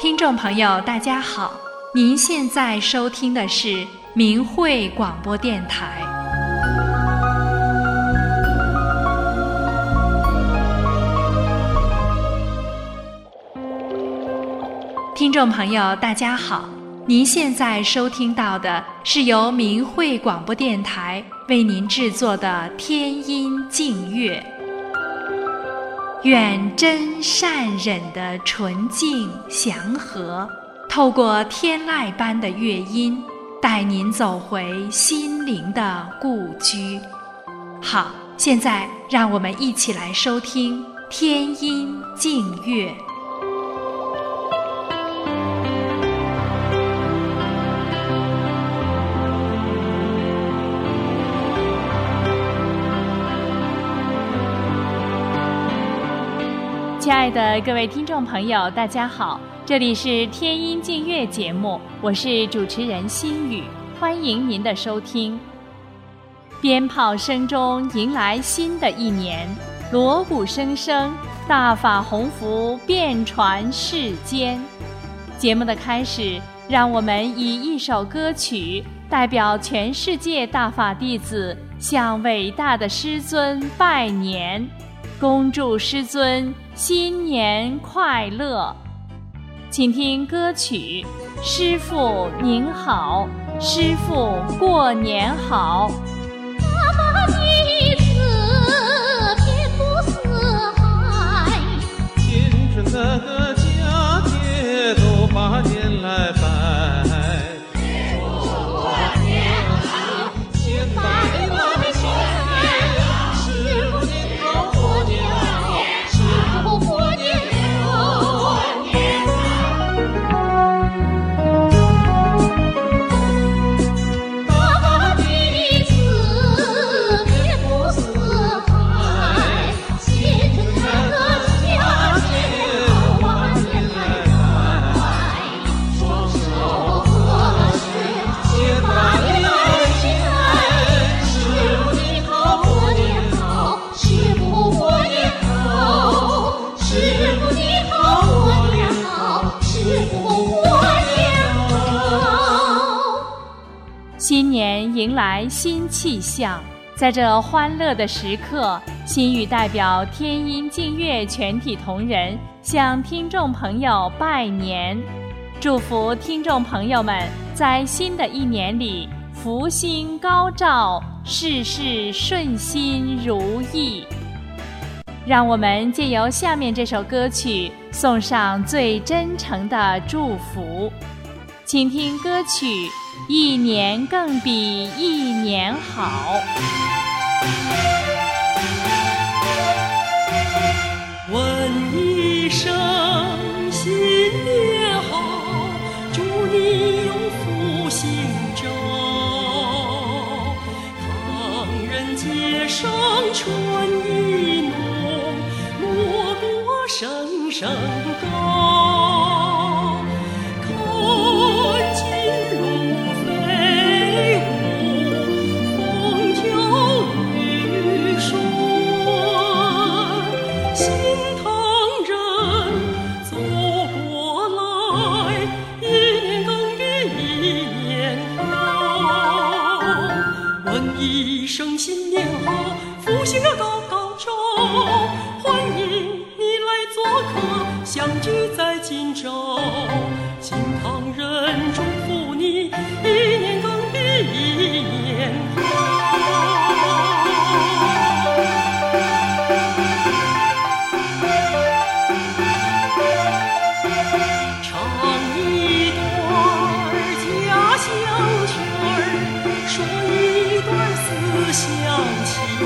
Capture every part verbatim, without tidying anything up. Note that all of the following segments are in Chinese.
听众朋友大家好，您现在收听的是明慧广播电台。听众朋友大家好，您现在收听到的是由明慧广播电台为您制作的天音净乐。愿真善忍的纯净祥和，透过天籁般的乐音，带您走回心灵的故居。好，现在让我们一起来收听天音净乐。亲爱的各位听众朋友大家好，这里是天音净乐节目，我是主持人心雨，欢迎您的收听。鞭炮声中迎来新的一年，锣鼓声声，大法鸿福遍传世间。节目的开始，让我们以一首歌曲代表全世界大法弟子向伟大的师尊拜年，恭祝师尊新年快乐。请听歌曲《师父您好》，师父过年好。 大法弟子遍布四海， 今春那个佳节都把年来拜。 新年迎来新气象，在这欢乐的时刻，心语代表天音净乐全体同仁向听众朋友拜年，祝福听众朋友们在新的一年里福星高照，事事顺心如意。让我们借由下面这首歌曲送上最真诚的祝福，请听歌曲一年更比一年好。 问一声新年好，祝你有福星照，唐人街上春意浓，锣鼓声声高，看金龙一声新年好，福星啊高高照，欢迎你来做客，相聚在今朝。金堂人祝福你，一年更比一年好。唱一段家乡曲儿，说一段思乡情，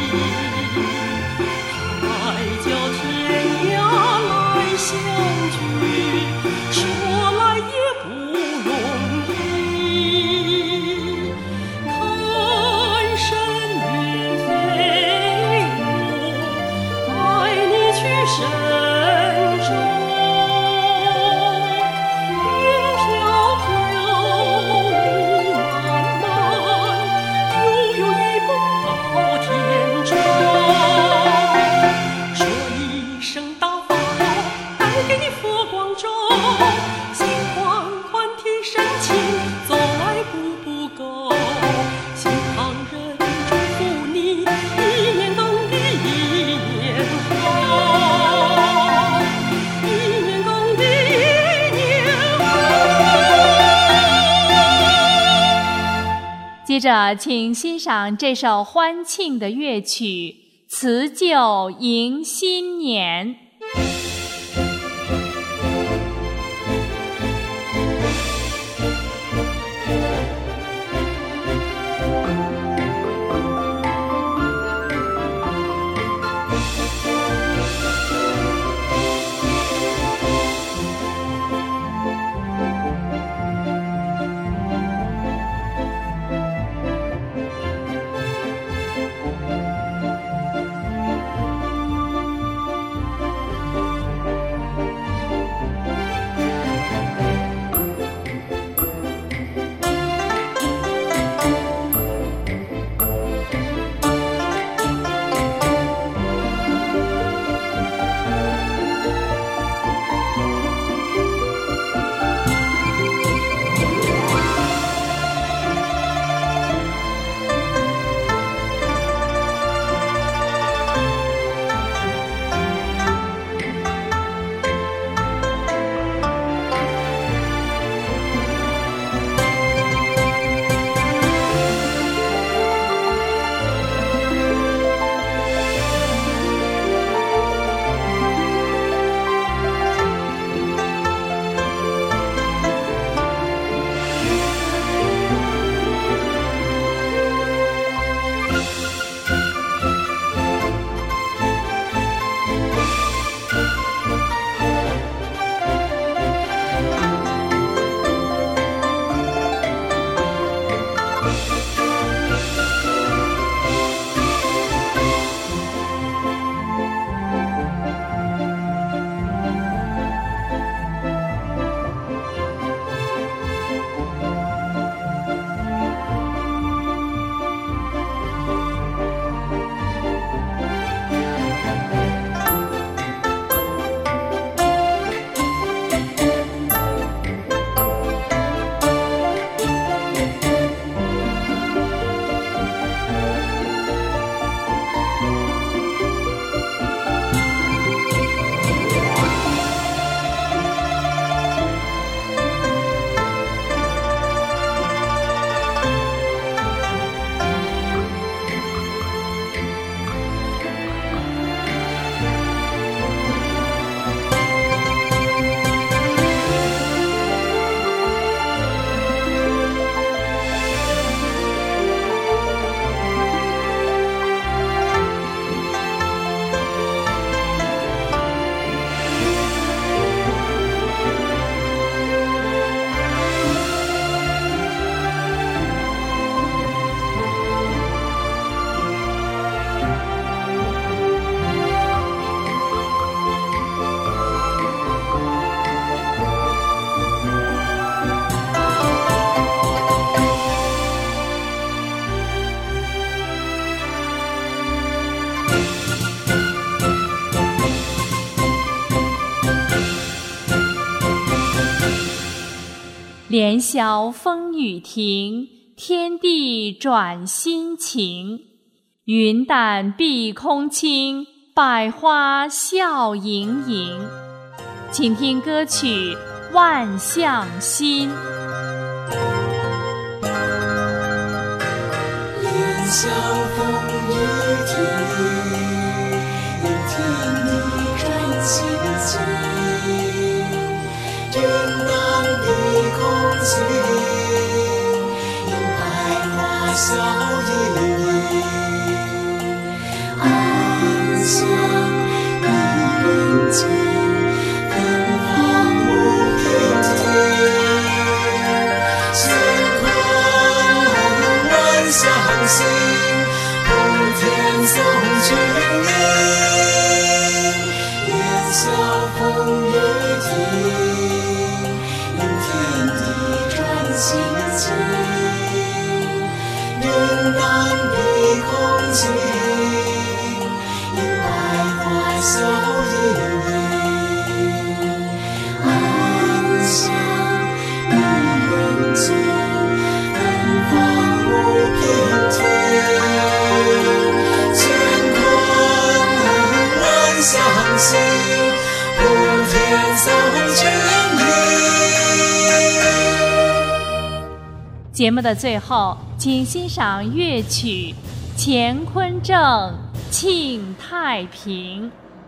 海角天涯来相聚，说来也不容易。看神云飞舞，带你去神州。说一声大法好，带给你接着，请欣赏这首欢庆的乐曲《辞旧迎新年》。连宵风雨停，天地转新晴。云淡碧空清，百花笑盈盈。请听歌曲《万象新》。 连宵风雨停，迎天地转新晴。云淡碧空清，迎百花笑盈盈。安详一人间，芬芳无平静。乾坤万象新，普天颂君名。连宵风雨停，迎天地转新晴。云淡碧空清，笑盈盈。安详一人间，芬芳无平静。乾坤万象新，普天颂君名。 节目的最后，请欣赏乐曲《乾坤正，庆太平》。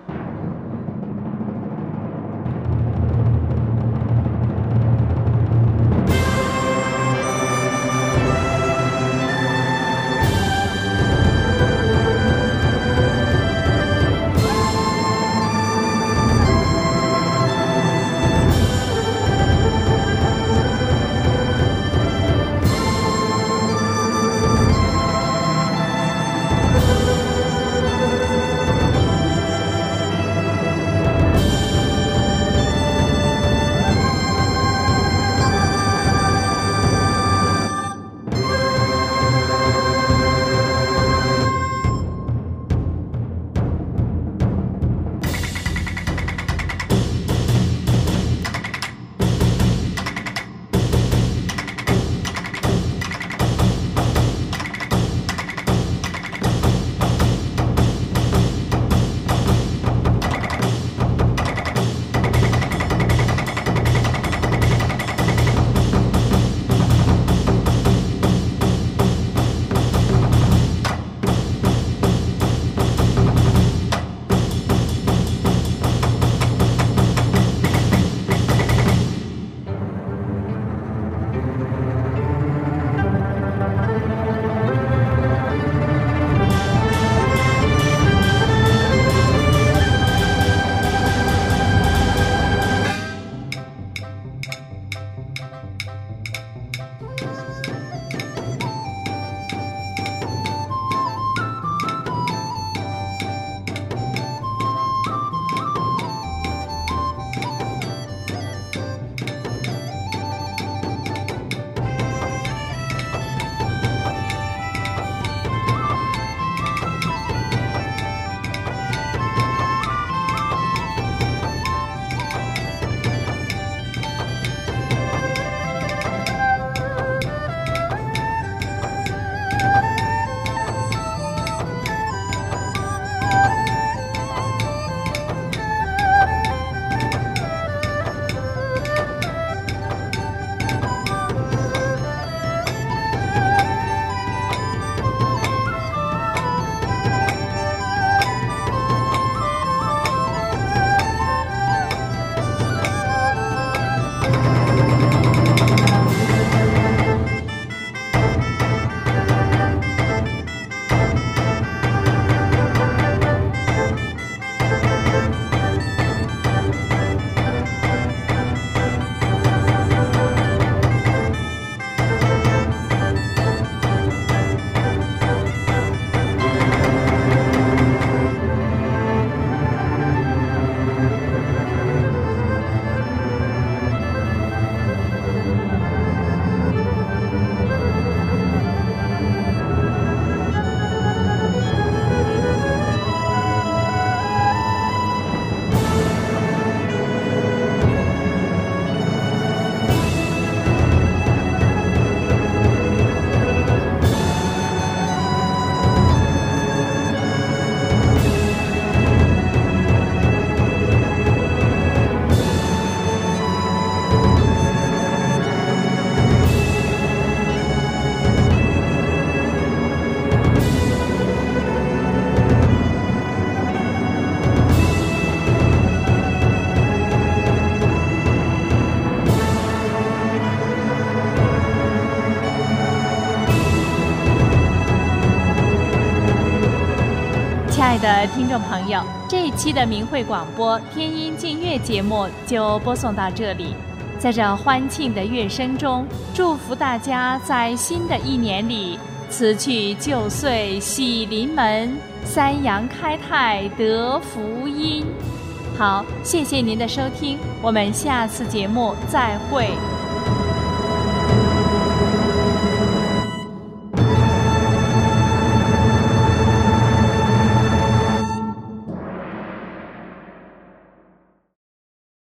亲爱的听众朋友，这一期的明慧广播天音净乐节目就播送到这里。在这欢庆的乐声中，祝福大家在新的一年里辞去旧岁喜临门，三阳开泰得福音。好，谢谢您的收听，我们下次节目再会。